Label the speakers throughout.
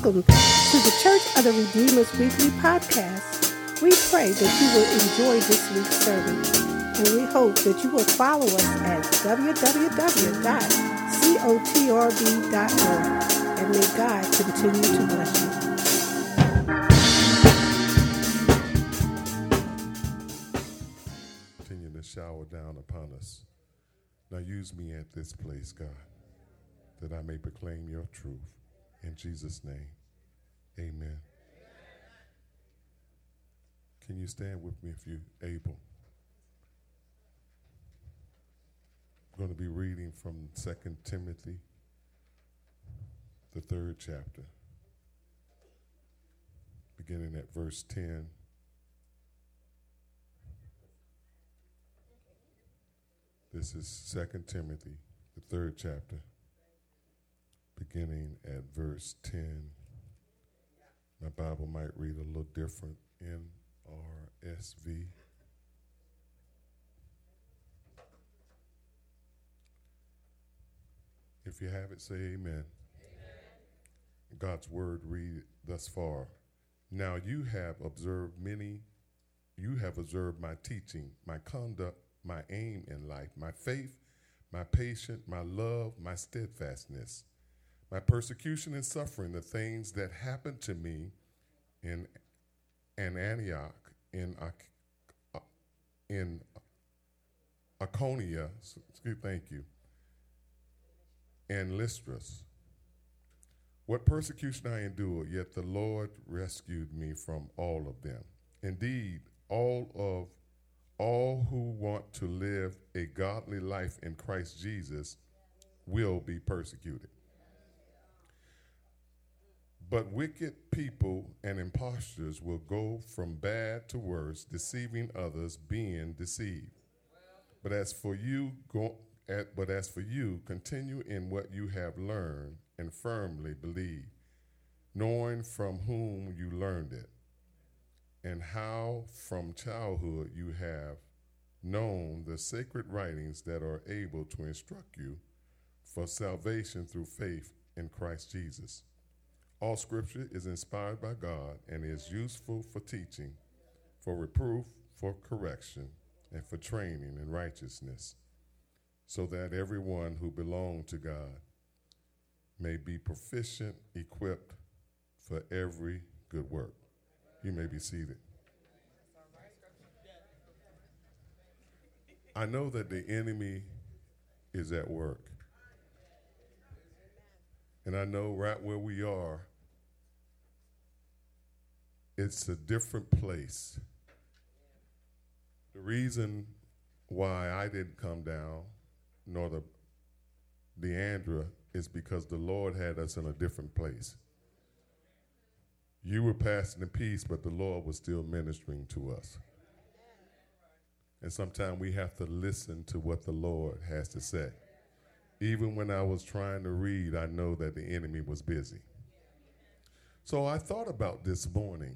Speaker 1: Welcome to the Church of the Redeemer's Weekly Podcast. We pray that you will enjoy this week's sermon, and we hope that you will follow us at www.cotrb.org, and may God continue to bless you.
Speaker 2: Continue to shower down upon us. Now use me at this place, God, that I may proclaim your truth. In Jesus' name, amen. Can you stand with me if you're able? I'm going to be reading from 2 Timothy, the 3rd chapter, beginning at verse 10. This is 2 Timothy, the 3rd chapter, beginning at verse 10. My Bible might read a little different, NRSV. If you have it, say amen. Amen. God's word read thus far. Now you have observed my teaching, my conduct, my aim in life, my faith, my patience, my love, my steadfastness, my persecution and suffering, the things that happened to me in Antioch, in Iconium, thank you, and Lystra. What persecution I endured, yet the Lord rescued me from all of them. Indeed, all who want to live a godly life in Christ Jesus will be persecuted. But wicked people and impostors will go from bad to worse, deceiving others, being deceived. But as for you, continue in what you have learned and firmly believe, knowing from whom you learned it, and how from childhood you have known the sacred writings that are able to instruct you for salvation through faith in Christ Jesus. All scripture is inspired by God and is useful for teaching, for reproof, for correction, and for training in righteousness, so that everyone who belongs to God may be proficient, equipped for every good work. You may be seated. I know that the enemy is at work. And I know right where we are, it's a different place. The reason why I didn't come down, nor the Deandra, is because the Lord had us in a different place. You were passing the peace, but the Lord was still ministering to us. And sometimes we have to listen to what the Lord has to say. Even when I was trying to read, I know that the enemy was busy. So I thought about this morning.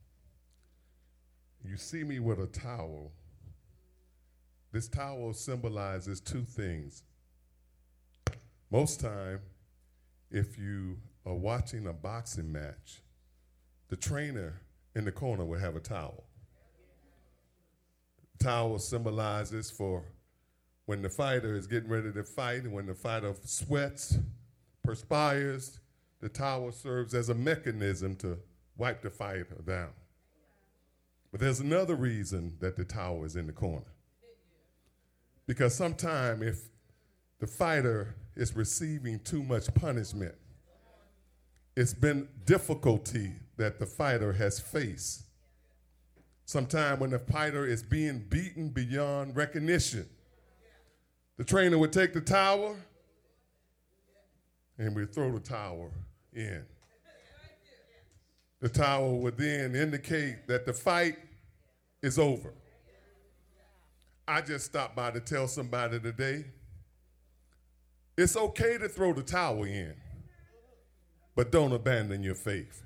Speaker 2: You see me with a towel. This towel symbolizes two things. Most time, if you are watching a boxing match, the trainer in the corner will have a towel. The towel symbolizes for when the fighter is getting ready to fight, and when the fighter sweats, perspires, the towel serves as a mechanism to wipe the fighter down. But there's another reason that the towel is in the corner. Because sometimes if the fighter is receiving too much punishment, it's been difficulty that the fighter has faced. Sometimes when the fighter is being beaten beyond recognition, the trainer would take the towel and we throw the towel in. The towel would then indicate that the fight is over. I just stopped by to tell somebody today, it's okay to throw the towel in, but don't abandon your faith.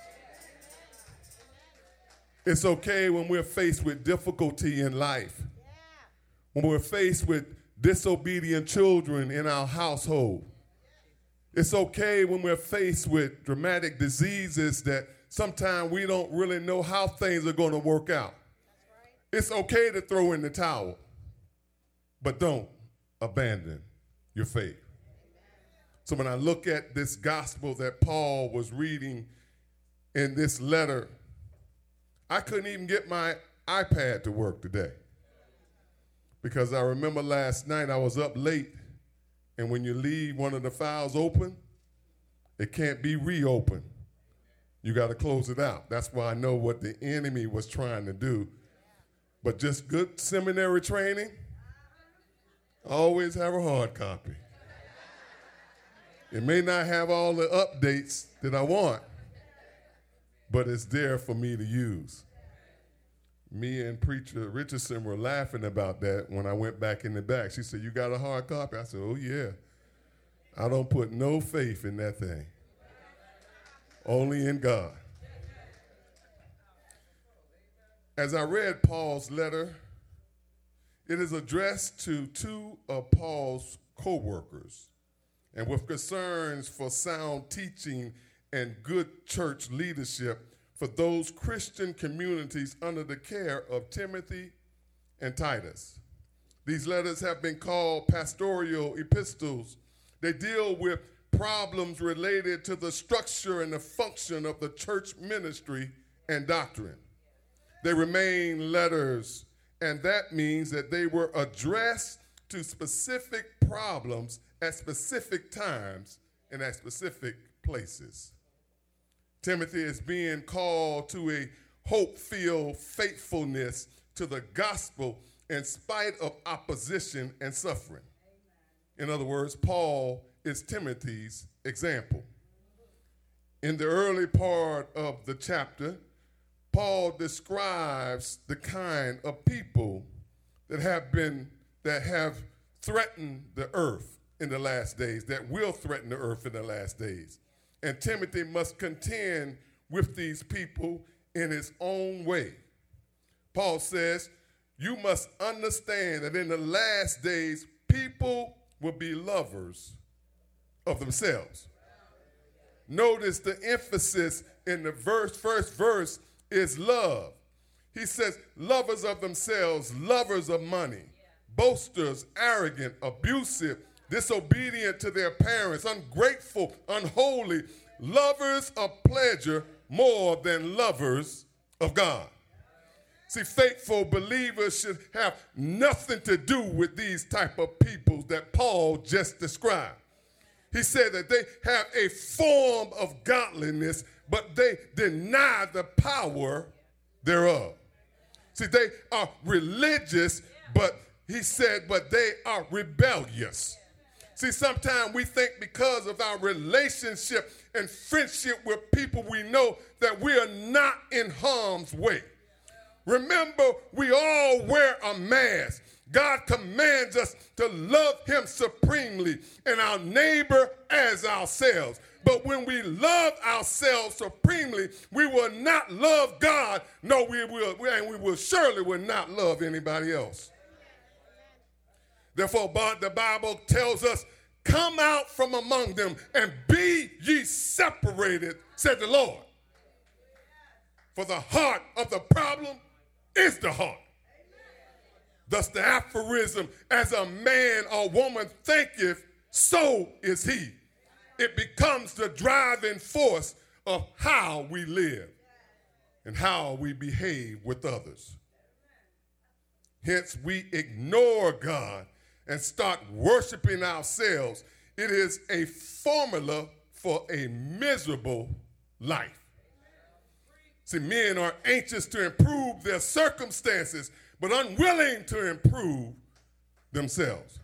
Speaker 2: It's okay when we're faced with difficulty in life, when we're faced with disobedient children in our household. It's okay when we're faced with dramatic diseases that sometimes we don't really know how things are going to work out. It's okay to throw in the towel, but don't abandon your faith. So when I look at this gospel that Paul was reading in this letter, I couldn't even get my iPad to work today because I remember last night I was up late, and when you leave one of the files open, it can't be reopened. You got to close it out. That's why I know what the enemy was trying to do. But just good seminary training, I always have a hard copy. It may not have all the updates that I want, but it's there for me to use. Me and Preacher Richardson were laughing about that when I went back in the back. She said, "You got a hard copy?" I said, "Oh, yeah. I don't put no faith in that thing. Only in God." As I read Paul's letter, it is addressed to two of Paul's co-workers, and with concerns for sound teaching and good church leadership for those Christian communities under the care of Timothy and Titus. These letters have been called pastoral epistles. They deal with problems related to the structure and the function of the church ministry and doctrine. They remain letters, and that means that they were addressed to specific problems at specific times and at specific places. Timothy is being called to a hope-filled faithfulness to the gospel in spite of opposition and suffering. In other words, Paul is Timothy's example. In the early part of the chapter, Paul describes the kind of people that have threatened the earth in the last days, that will threaten the earth in the last days. And Timothy must contend with these people in his own way. Paul says, you must understand that in the last days, people will be lovers of themselves. Notice the emphasis in the first verse is love. He says, lovers of themselves, lovers of money, boasters, arrogant, abusive, disobedient to their parents, ungrateful, unholy, lovers of pleasure more than lovers of God. See, faithful believers should have nothing to do with these type of people that Paul just described. He said that they have a form of godliness, but they deny the power thereof. See, they are religious, but he said, but they are rebellious. See, sometimes we think because of our relationship and friendship with people we know that we are not in harm's way. Remember, we all wear a mask. God commands us to love him supremely and our neighbor as ourselves. But when we love ourselves supremely, we will not love God. No, we will surely will not love anybody else. Therefore, the Bible tells us, come out from among them and be ye separated, said the Lord. For the heart of the problem is the heart. Thus the aphorism, as a man or woman thinketh, so is he. It becomes the driving force of how we live and how we behave with others. Hence, we ignore God and start worshiping ourselves. It is a formula for a miserable life. See, men are anxious to improve their circumstances, but unwilling to improve themselves.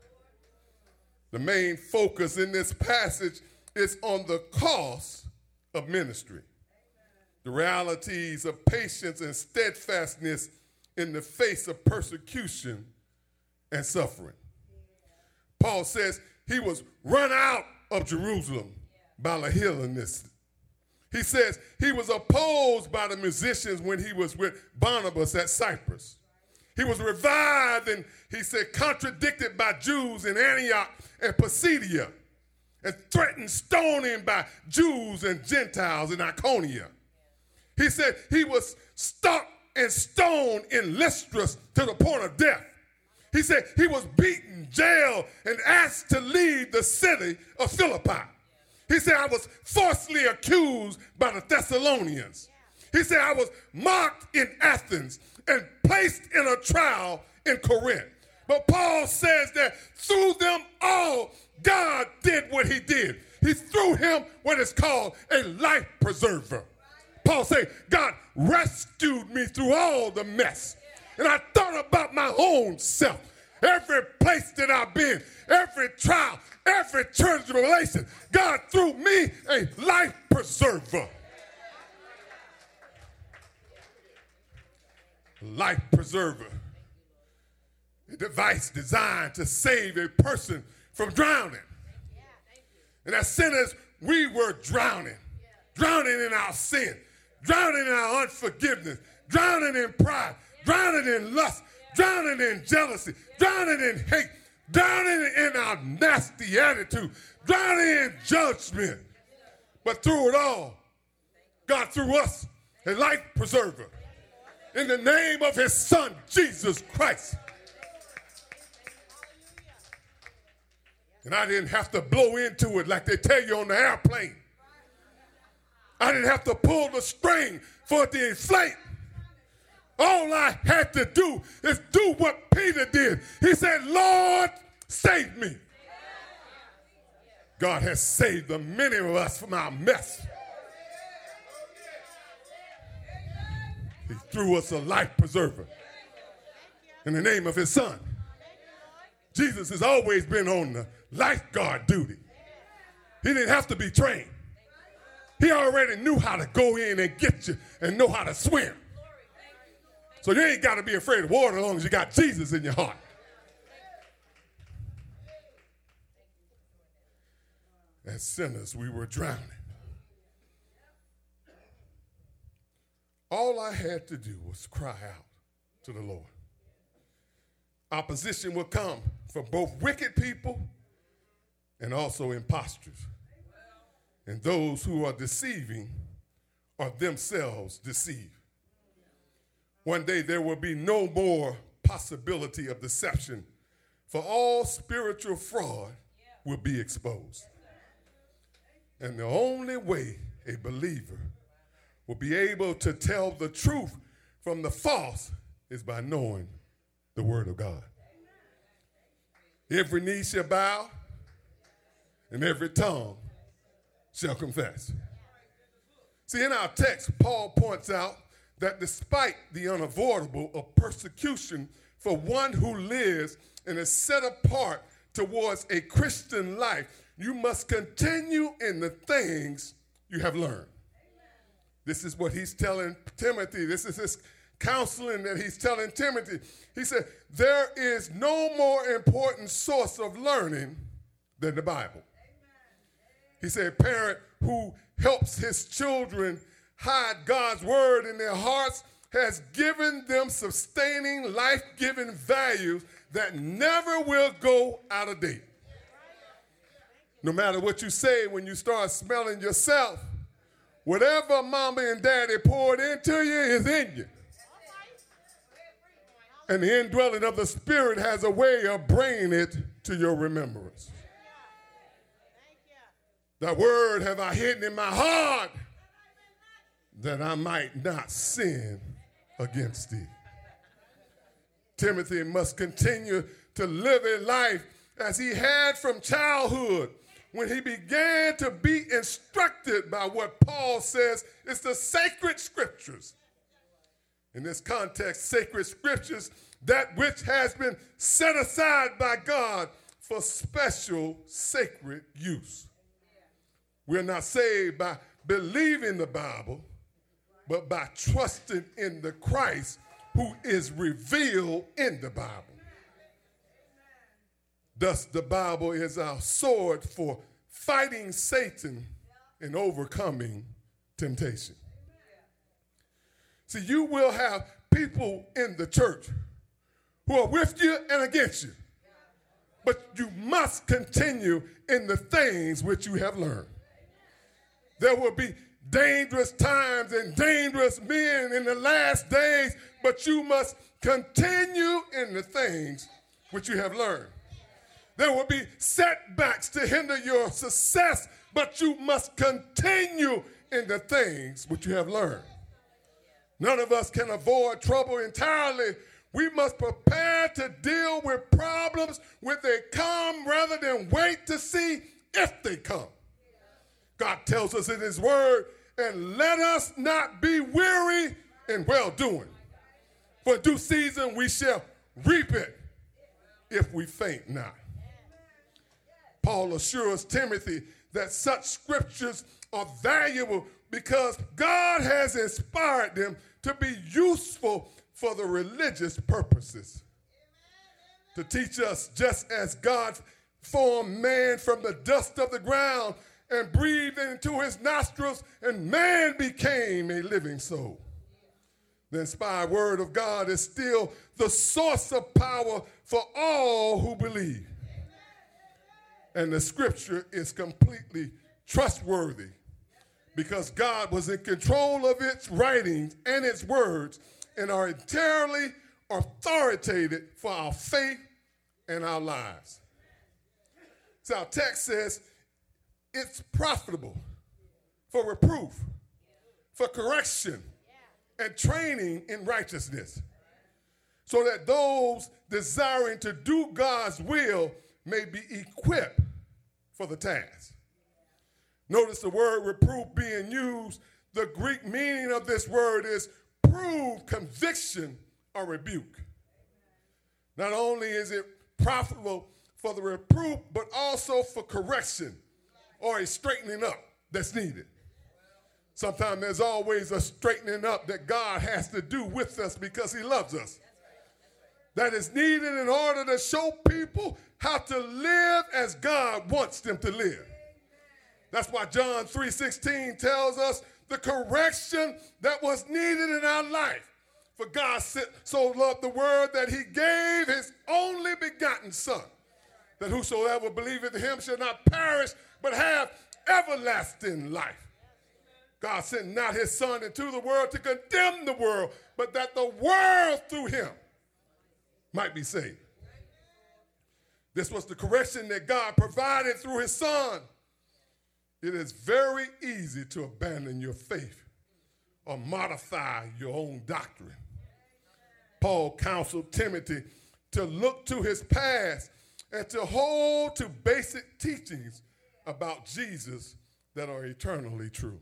Speaker 2: The main focus in this passage is on the cost of ministry, the realities of patience and steadfastness in the face of persecution and suffering. Paul says he was run out of Jerusalem by the Hellenists. He says he was opposed by the musicians when he was with Barnabas at Cyprus. He was revived and, he said, contradicted by Jews in Antioch and Pisidia. and threatened stoning by Jews and Gentiles in Iconium. He said he was stalked and stoned in Lystra to the point of death. He said he was beaten, jailed, and asked to leave the city of Philippi. He said I was falsely accused by the Thessalonians. He said I was mocked in Athens and placed in a trial in Corinth. But Paul says that through them all, God did what he did. He threw him what is called a life preserver. Paul said, God rescued me through all the mess. And I thought about my own self. Every place that I've been, every trial, every tribulation, God threw me a life preserver. Life preserver. A device designed to save a person from drowning. And as sinners, we were drowning. Drowning in our sin. Drowning in our unforgiveness. Drowning in pride. Drowning in lust. Drowning in jealousy. Drowning in hate. Drowning in our nasty attitude. Drowning in judgment. But through it all, God threw us a life preserver. In the name of his son, Jesus Christ. And I didn't have to blow into it like they tell you on the airplane. I didn't have to pull the string for it to inflate. All I had to do is do what Peter did. He said, Lord, save me. God has saved the many of us from our mess. He threw us a life preserver in the name of his son. Jesus has always been on the lifeguard duty. He didn't have to be trained. He already knew how to go in and get you and know how to swim. So you ain't got to be afraid of water as long as you got Jesus in your heart. As sinners, we were drowning. All I had to do was cry out to the Lord. Opposition will come from both wicked people and also impostors. And those who are deceiving are themselves deceived. One day there will be no more possibility of deception, for all spiritual fraud will be exposed. And the only way a believer will be able to tell the truth from the false is by knowing the word of God. Every knee shall bow and every tongue shall confess. See, in our text, Paul points out that despite the unavoidable of persecution for one who lives and is set apart towards a Christian life, you must continue in the things you have learned. This is what he's telling Timothy. This is his counseling that he's telling Timothy. He said, there is no more important source of learning than the Bible. He said, a parent who helps his children hide God's word in their hearts has given them sustaining, life-giving values that never will go out of date. No matter what you say when you start smelling yourself, whatever mama and daddy poured into you is in you. And the indwelling of the Spirit has a way of bringing it to your remembrance. That word have I hidden in my heart that I might not sin against thee. Timothy must continue to live a life as he had from childhood when he began to be instructed by what Paul says is the sacred scriptures. In this context, sacred scriptures, that which has been set aside by God for special sacred use. We're not saved by believing the Bible, but by trusting in the Christ who is revealed in the Bible. Thus, the Bible is our sword for fighting Satan and overcoming temptation. See, you will have people in the church who are with you and against you, but you must continue in the things which you have learned. There will be dangerous times and dangerous men in the last days, but you must continue in the things which you have learned. There will be setbacks to hinder your success, but you must continue in the things which you have learned. None of us can avoid trouble entirely. We must prepare to deal with problems when they come rather than wait to see if they come. God tells us in his word, and let us not be weary in well-doing. For due season we shall reap it if we faint not. Paul assures Timothy that such scriptures are valuable because God has inspired them to be useful for the religious purposes. To teach us just as God formed man from the dust of the ground and breathed into his nostrils, and man became a living soul. The inspired word of God is still the source of power for all who believe. And the scripture is completely trustworthy because God was in control of its writings and its words and are entirely authoritative for our faith and our lives. So our text says it's profitable for reproof, for correction, and training in righteousness, so that those desiring to do God's will may be equipped for the task. Notice the word reproof being used. The Greek meaning of this word is prove, conviction, or rebuke. Not only is it profitable for the reproof, but also for correction or a straightening up that's needed. Sometimes there's always a straightening up that God has to do with us because he loves us. That is needed in order to show people how to live as God wants them to live. That's why John 3:16 tells us the correction that was needed in our life. For God so loved the world that he gave his only begotten Son, that whosoever believeth in him shall not perish, but have everlasting life. God sent not his Son into the world to condemn the world, but that the world through him might be saved. This was the correction that God provided through his Son. It is very easy to abandon your faith or modify your own doctrine. Paul counseled Timothy to look to his past and to hold to basic teachings about Jesus that are eternally true.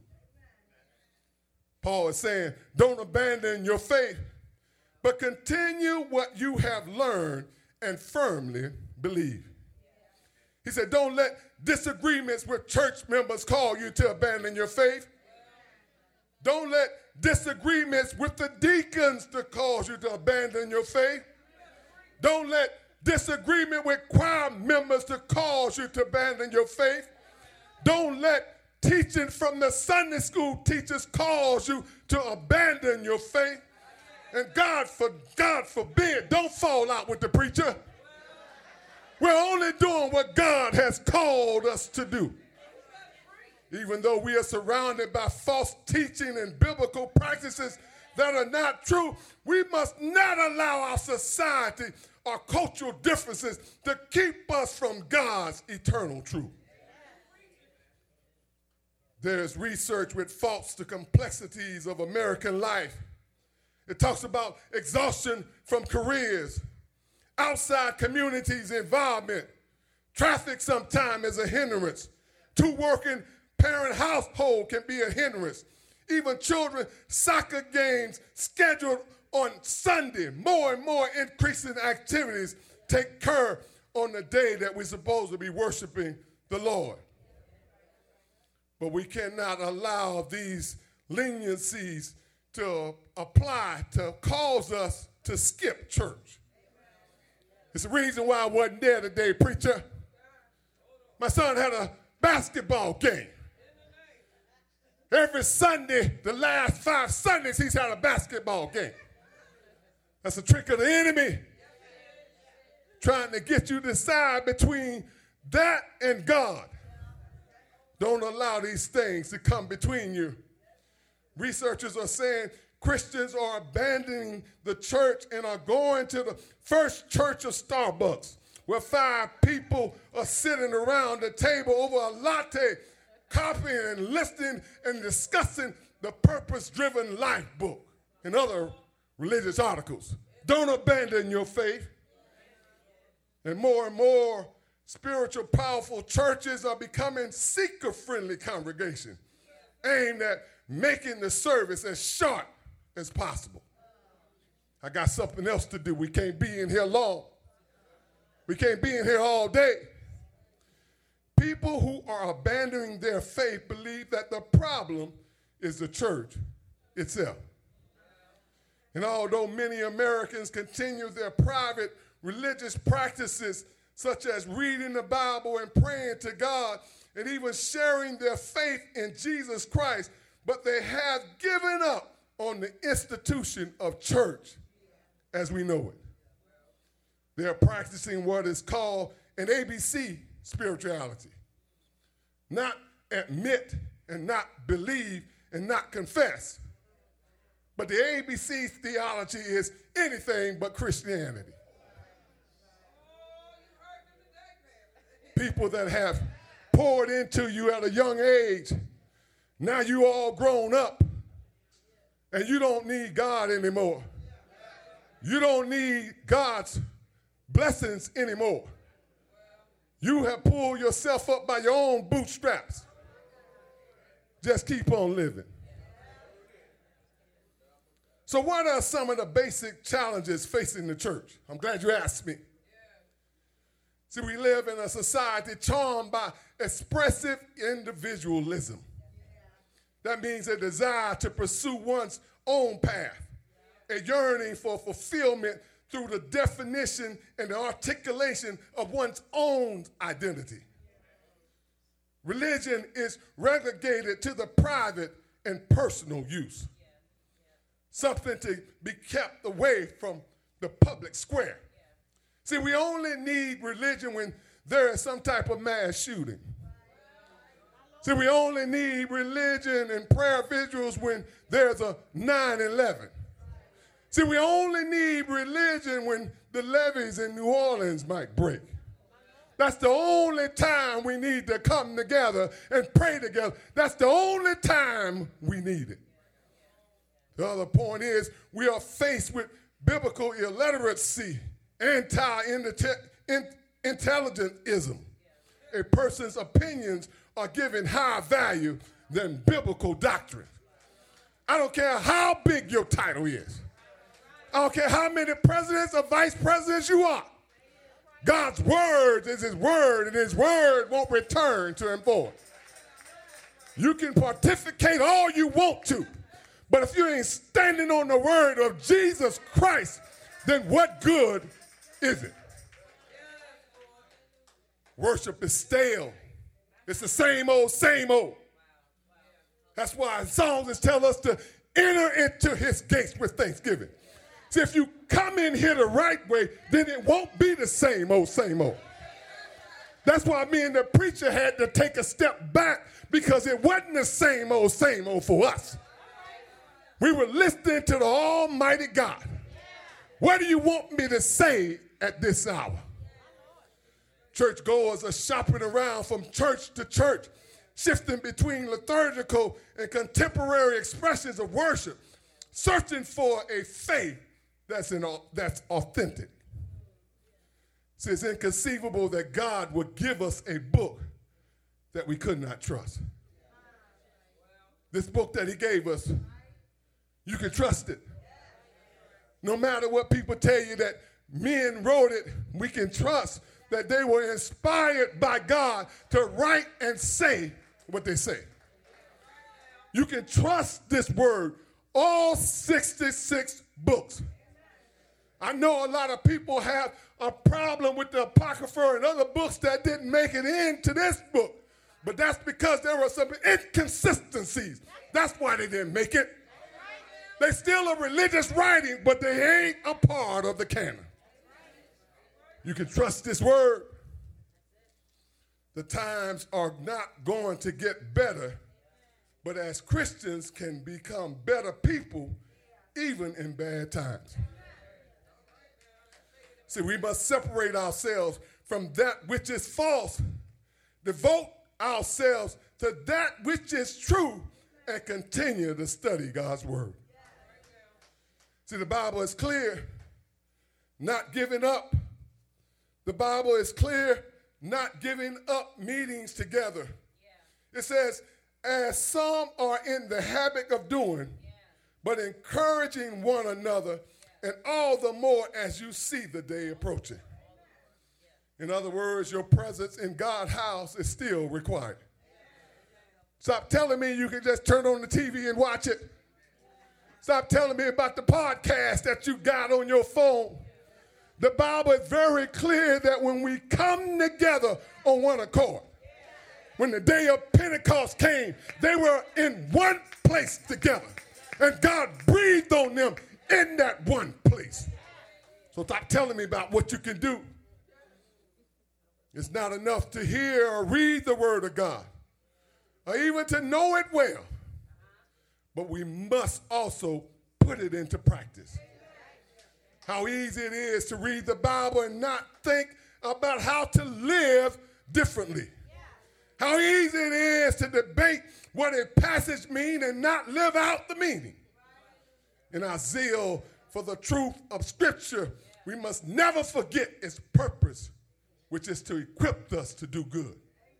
Speaker 2: Paul is saying, don't abandon your faith, but continue what you have learned and firmly believe. He said, don't let disagreements with church members call you to abandon your faith. Don't let disagreements with the deacons to cause you to abandon your faith. Don't let disagreement with choir members to cause you to abandon your faith. Don't let teaching from the Sunday school teachers cause you to abandon your faith. And God forbid, don't fall out with the preacher. We're only doing what God has called us to do. Even though we are surrounded by false teaching and biblical practices that are not true, we must not allow our society or cultural differences to keep us from God's eternal truth. There's research which faults the complexities of American life. It talks about exhaustion from careers, outside communities' involvement. Traffic sometimes is a hindrance. Two working parent household can be a hindrance. Even children soccer games scheduled on Sunday, more and more increasing activities take occur on the day that we're supposed to be worshiping the Lord. But we cannot allow these leniencies to apply to cause us to skip church. It's the reason why I wasn't there today, preacher. My son had a basketball game. Every Sunday, the last 5 Sundays, he's had a basketball game. That's a trick of the enemy. trying to get you to decide between that and God. Don't allow these things to come between you. Researchers are saying Christians are abandoning the church and are going to the First Church of Starbucks, where 5 people are sitting around the table over a latte, copying and listening and discussing the Purpose-Driven Life book and other religious articles. Don't abandon your faith. And more spiritual, powerful churches are becoming seeker-friendly congregations aimed at making the service as short as possible. I got something else to do. We can't be in here long. We can't be in here all day. People who are abandoning their faith believe that the problem is the church itself. And although many Americans continue their private religious practices, such as reading the Bible and praying to God, and even sharing their faith in Jesus Christ, but they have given up on the institution of church as we know it. They are practicing what is called an ABC spirituality. Not admit and not believe and not confess. But the ABC theology is anything but Christianity. People that have poured into you at a young age, now you all grown up and you don't need God anymore. You don't need God's blessings anymore. You have pulled yourself up by your own bootstraps. Just keep on living. So what are some of the basic challenges facing the church? I'm glad you asked me. See, we live in a society charmed by expressive individualism. That means a desire to pursue one's own path, a yearning for fulfillment through the definition and the articulation of one's own identity. Religion is relegated to the private and personal use, something to be kept away from the public square. See, we only need religion when there is some type of mass shooting. See, we only need religion and prayer visuals when there's a 9/11. See, we only need religion when the levees in New Orleans might break. That's the only time we need to come together and pray together. That's the only time we need it. The other point is we are faced with biblical illiteracy, anti-intelligentism. A person's opinions are given higher value than biblical doctrine. I don't care how big your title is. I don't care how many presidents or vice presidents you are. God's word is his word, and his word won't return to him void. You can pontificate all you want to, but if you ain't standing on the word of Jesus Christ, then what good is it? Worship is stale. It's the same old, same old. That's why Psalms tell us to enter into his gates with thanksgiving. See, if you come in here the right way, then it won't be the same old, same old. That's why me and the preacher had to take a step back, because it wasn't the same old for us. We were listening to the Almighty God. What do you want me to say at this hour? Churchgoers are shopping around from church to church, shifting between liturgical and contemporary expressions of worship, searching for a faith that's authentic. See, it's inconceivable that God would give us a book that we could not trust. This book that he gave us, you can trust it. No matter what people tell you that men wrote it, we can trust that they were inspired by God to write and say what they say. You can trust this word, all 66 books. I know a lot of people have a problem with the Apocrypha and other books that didn't make it into this book, but that's because there were some inconsistencies. That's why they didn't make it. They still a religious writing, but they ain't a part of the canon. You can trust this word. The times are not going to get better, but as Christians can become better people even in bad times. See, we must separate ourselves from that which is false, devote ourselves to that which is true, and continue to study God's word. See, the Bible is clear, not giving up. The Bible is clear, not giving up meetings together. It says, as some are in the habit of doing, but encouraging one another, and all the more as you see the day approaching. In other words, your presence in God's house is still required. Stop telling me you can just turn on the TV and watch it. Stop telling me about the podcast that you got on your phone. The Bible is very clear that when we come together on one accord, when the day of Pentecost came, they were in one place together. And God breathed on them in that one place. So stop telling me about what you can do. It's not enough to hear or read the word of God, or even to know it well, but we must also put it into practice. How easy it is to read the Bible and not think about how to live differently. How easy it is to debate what a passage means and not live out the meaning. In our zeal for the truth of Scripture, we must never forget its purpose, which is to equip us to do good.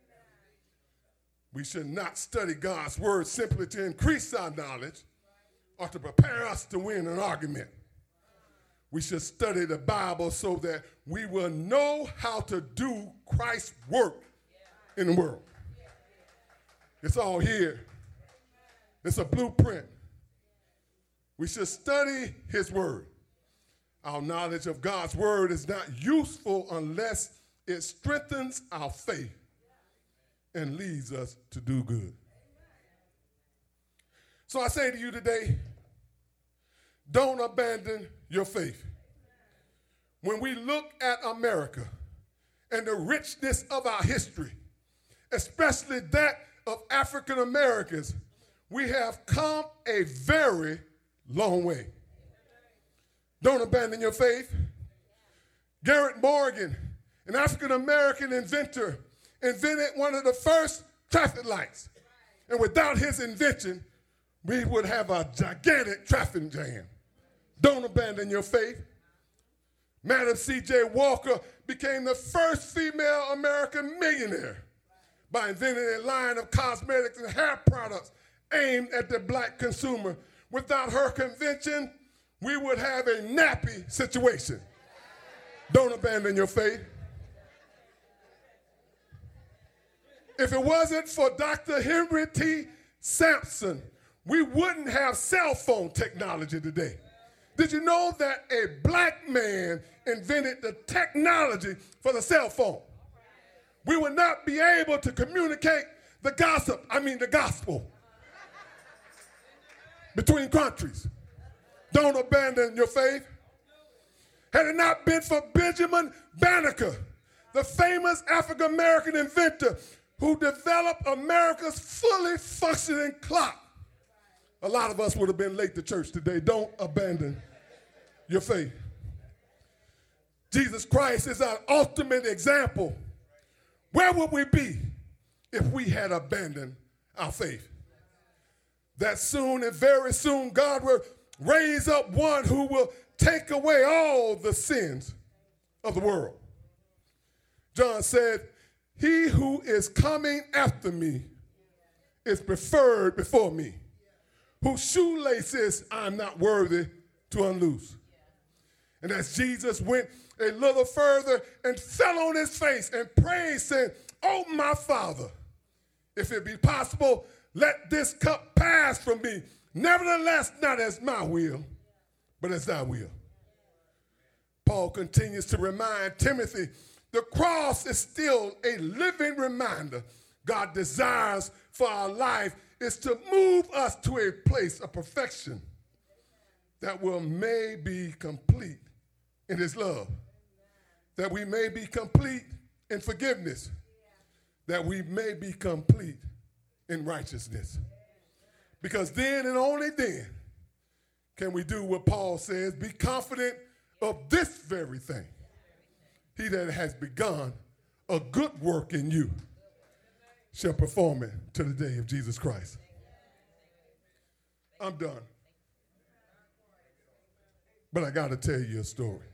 Speaker 2: We should not study God's word simply to increase our knowledge or to prepare us to win an argument. We should study the Bible so that we will know how to do Christ's work in the world. It's all here. It's a blueprint. We should study his word. Our knowledge of God's word is not useful unless it strengthens our faith and leads us to do good. So I say to you today, don't abandon your faith. When we look at America and the richness of our history, especially that of African Americans, we have come a very long way. Don't abandon your faith. Garrett Morgan, an African American inventor, invented one of the first traffic lights. And without his invention, we would have a gigantic traffic jam. Don't abandon your faith. Madam C.J. Walker became the first female American millionaire by inventing a line of cosmetics and hair products aimed at the black consumer. Without her invention, we would have a nappy situation. Don't abandon your faith. If it wasn't for Dr. Henry T. Sampson, we wouldn't have cell phone technology today. Did you know that a black man invented the technology for the cell phone? We would not be able to communicate the gospel between countries. Don't abandon your faith. Had it not been for Benjamin Banneker, the famous African-American inventor who developed America's fully functioning clock, a lot of us would have been late to church today. Don't abandon your faith. Jesus Christ is our ultimate example. Where would we be if we had abandoned our faith? That soon and very soon God will raise up one who will take away all the sins of the world. John said, "He who is coming after me is preferred before me, whose shoelaces I'm not worthy to unloose." And as Jesus went a little further and fell on his face and prayed, saying, "Oh, my Father, if it be possible, let this cup pass from me. Nevertheless, not as my will, but as thy will." Paul continues to remind Timothy, the cross is still a living reminder. God desires for our life is to move us to a place of perfection that may be complete in his love. that we may be complete in forgiveness, that we may be complete in righteousness. Because then and only then can we do what Paul says, be confident of this very thing. He that has begun a good work in you shall perform it to the day of Jesus Christ. I'm done. But I got to tell you a story.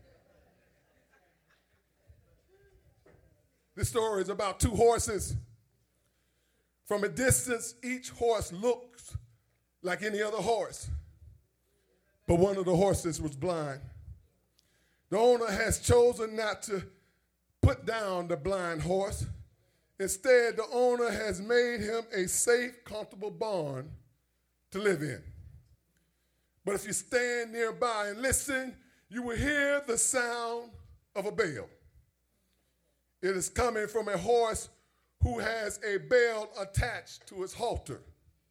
Speaker 2: This story is about two horses. From a distance, each horse looks like any other horse, but one of the horses was blind. The owner has chosen not to put down the blind horse. Instead, the owner has made him a safe, comfortable barn to live in. But if you stand nearby and listen, you will hear the sound of a bell. It is coming from a horse who has a bell attached to his halter.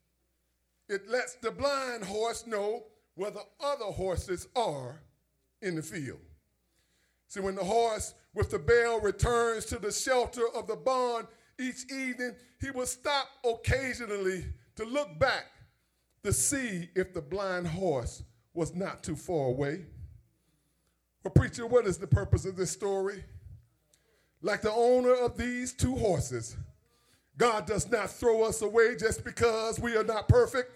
Speaker 2: It lets the blind horse know where the other horses are in the field. See, when the horse with the bell returns to the shelter of the barn each evening, he will stop occasionally to look back to see if the blind horse was not too far away. Well, preacher, what is the purpose of this story? Like the owner of these two horses, God does not throw us away just because we are not perfect.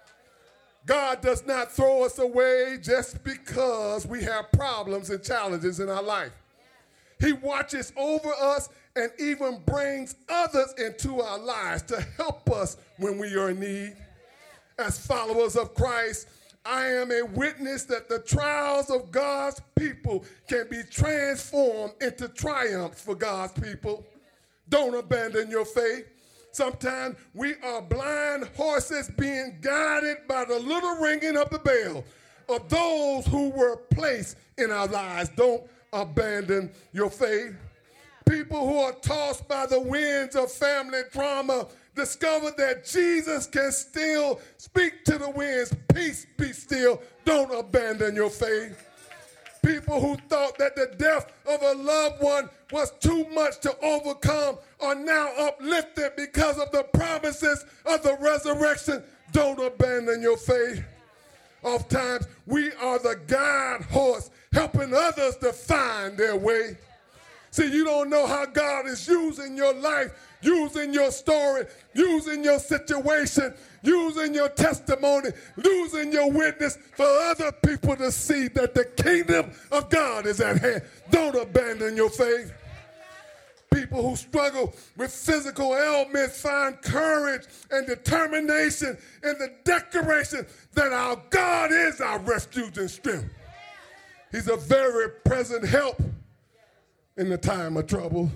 Speaker 2: God does not throw us away just because we have problems and challenges in our life. He watches over us and even brings others into our lives to help us when we are in need. As followers of Christ, I am a witness that the trials of God's people can be transformed into triumphs for God's people. Don't abandon your faith. Sometimes we are blind horses being guided by the little ringing of the bell of those who were placed in our lives. Don't abandon your faith. People who are tossed by the winds of family drama discover that Jesus can still speak to the winds. Peace, be still. Don't abandon your faith. People who thought that the death of a loved one was too much to overcome are now uplifted because of the promises of the resurrection. Don't abandon your faith. Oftentimes, we are the guide horse helping others to find their way. See, you don't know how God is using your life, using your story, using your situation, using your testimony, using your witness for other people to see that the kingdom of God is at hand. Don't abandon your faith. People who struggle with physical ailments find courage and determination in the declaration that our God is our refuge and strength. He's a very present help in the time of trouble.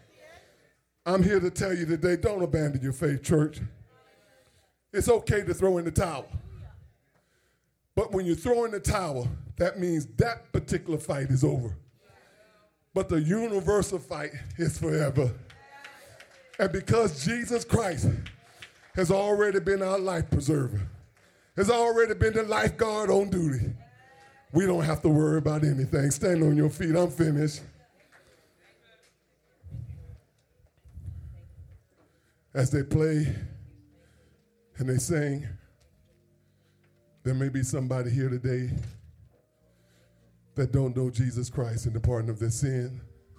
Speaker 2: I'm here to tell you today, don't abandon your faith, church. It's okay to throw in the towel. But when you throw in the towel, that means that particular fight is over. But the universal fight is forever. And because Jesus Christ has already been our life preserver, has already been the lifeguard on duty, we don't have to worry about anything. Stand on your feet. I'm finished. As they play and they sing, there may be somebody here today that don't know Jesus Christ and the pardon of their sin.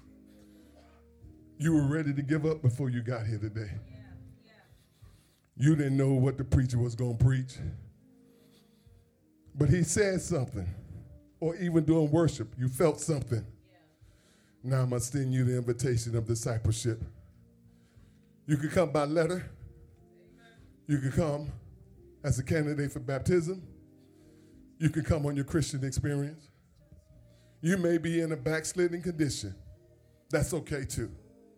Speaker 2: You were ready to give up before you got here today. You didn't know what the preacher was going to preach. But he said something, or even during worship, you felt something. Now I'm going to send you the invitation of discipleship. You could come by letter. You could come as a candidate for baptism. You could come on your Christian experience. You may be in a backsliding condition. That's okay too.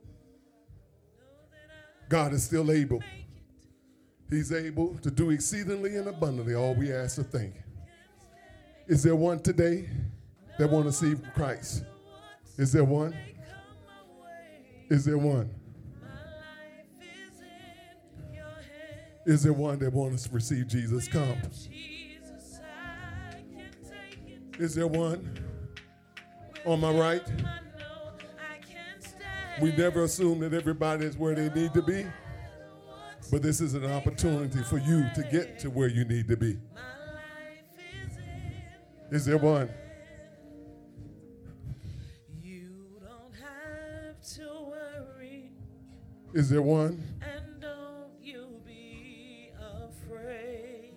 Speaker 2: God is still able. He's able to do exceedingly and abundantly all we ask or think. Is there one today that want to see Christ? Is there one? Is there one? Is there one that wants to receive Jesus? Come. Is there one on my right? We never assume that everybody is where they need to be, but this is an opportunity for you to get to where you need to be. Is there one?
Speaker 3: You don't have to worry.
Speaker 2: Is there one?
Speaker 3: And don't you be afraid.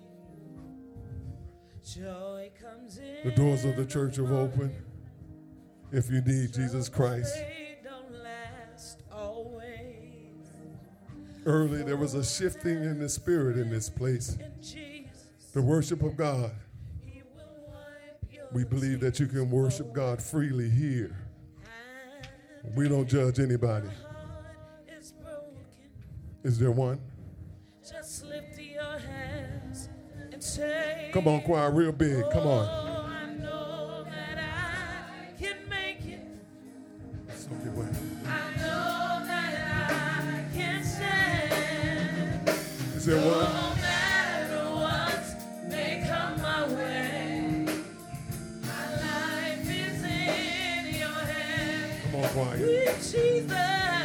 Speaker 3: Joy comes in.
Speaker 2: The doors of the church are open. If you need Jesus Christ.
Speaker 3: Don't last always.
Speaker 2: Early there was a shifting in the spirit in this place.
Speaker 3: In Jesus,
Speaker 2: The worship of God.
Speaker 3: He will wipe your
Speaker 2: We believe that you can worship God freely here.
Speaker 3: hand.
Speaker 2: We don't judge anybody.
Speaker 3: Heart is broken.
Speaker 2: Is there one?
Speaker 3: Just lift your hands and say,
Speaker 2: Come on, choir, real big. Come on.
Speaker 3: oh, I know that I can make it.
Speaker 2: So get away.
Speaker 3: I know that I can stand.
Speaker 2: Is there one?
Speaker 3: No matter what may come my way, my life is in your hands.
Speaker 2: Come on, choir.
Speaker 3: With Jesus.